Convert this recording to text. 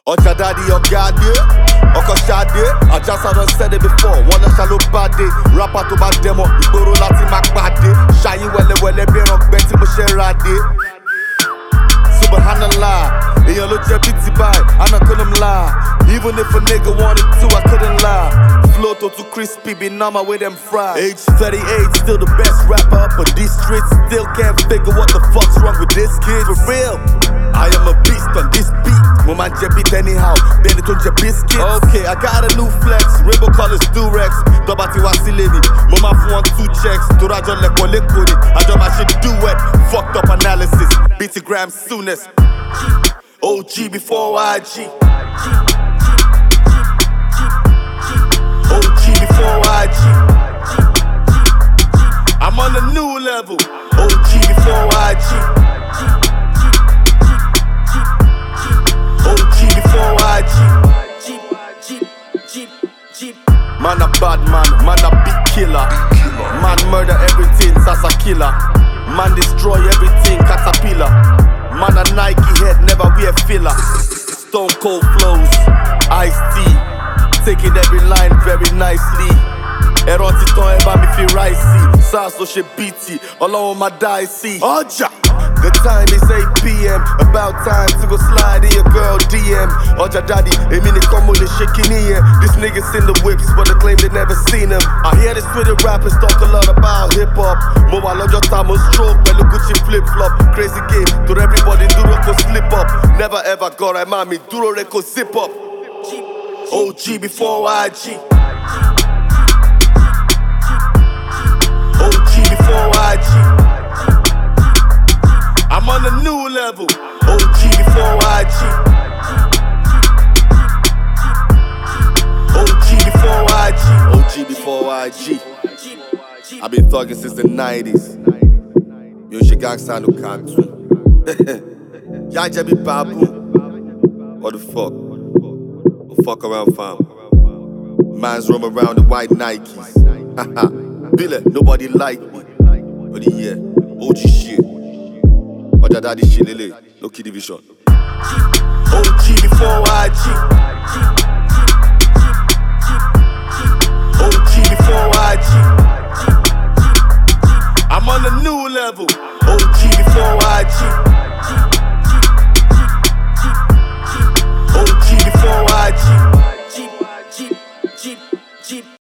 Oja daddy or gaddy, Oko Shade. I just had said it before. One a shallow bad day. Rapper to bad demo. Igboro lati mak bad day. Shayi wele be rock beti mo share rade. Subhanallah, eyan lo je biti by, and I couldn't lie. Even if a nigga wanted to, I couldn't lie. Flow too crispy, be number with them fried. Age 38, still the best rapper up on these streets. Still can't figure what the fuck's wrong with this kid. For real, I am a beast on this beat. Woman beat anyhow, then it on your biscuits. Okay, I got a new flex, rainbow colors Durex. Dobati Wasilevi, mama for 2 checks. Turajo leko lekodi, I do my shit duet. Fucked up analysis, BT gram soonest. OG before IG. OG before IG. I'm on a new level. OG before IG. OG before IG. Man a bad man a big killer. Man murder everything, Sasa killer. Man destroy everything, caterpillar. Man a Nike head, never wear filler. Stone cold flows, Ice-T. Taking every line very nicely. Ẹ̀rọ ti tán ẹ bá mi fi ráìsì. SARS ló ṣe BT, Ọlọ́run máa dá ẹ sí. Ọjà! The time is 8 p.m. About time to go slide in your girl DM. Oja daddy, èmi nìkan mo lè ṣe kíní yẹn. These niggas in the whips, but they claim they never seen them. I hear the Twitter rappers talk a lot about hip-hop. Mo wà lọ́jọ́ tá mo stroke pẹ̀lú Gucci flip-flop. Crazy game, to everybody dúró kó slip up. Never ever gọ̀rọ̀ ẹ̀ máa mi dúró rẹ̀ kó zip up. OG before IG. OG before IG. I'm on a new level. OG before IG. OG before IG. OG before IG. I've been thugging since the 90s. Yo, she gangsta no can't. Yaja be babu. What the fuck? Fuck around, fam. Man's roam around the white Nikes. Haha. Bille, nobody like me. But yeah, OG shit. Oja daddy shit, lele. No kid division. OG before IG. OG before IG.